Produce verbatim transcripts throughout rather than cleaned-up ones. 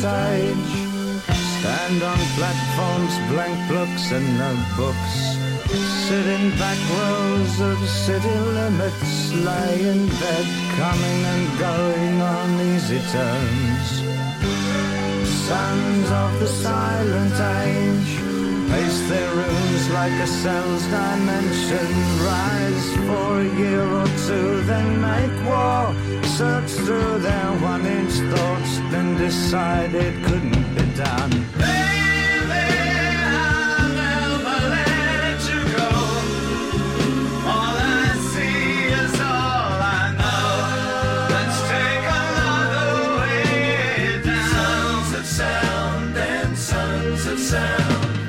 silent age. Stand on platforms, blank books and notebooks. Sit in back rows of city limits. Lie in bed, coming and going on easy terms. Sons of the silent age pace their rooms like a cell's dimension. Rise for a year or two, then make war. Search through their one-inch thoughts, then decide it couldn't be done. Baby, I'll never let you go. All I see is all I know. Let's take another way down. Sons of sound and sons of sound.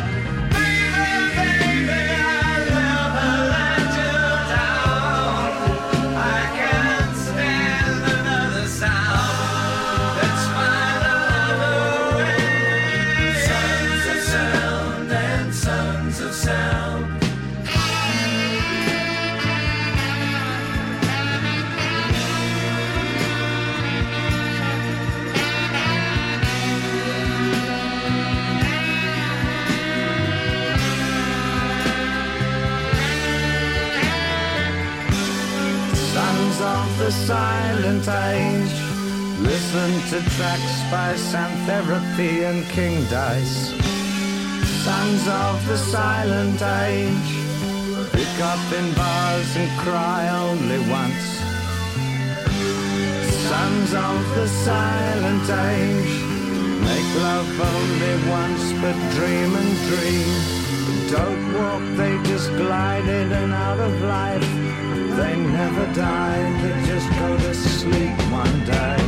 The silent age. Listen to tracks by Xantherapy and King Dice. Sons of the silent age. Pick up in bars and cry only once. Sons of the silent age. Make love only once, but dream and dream. Don't walk, they just glide in and out of life. They never die, they just go to sleep one day.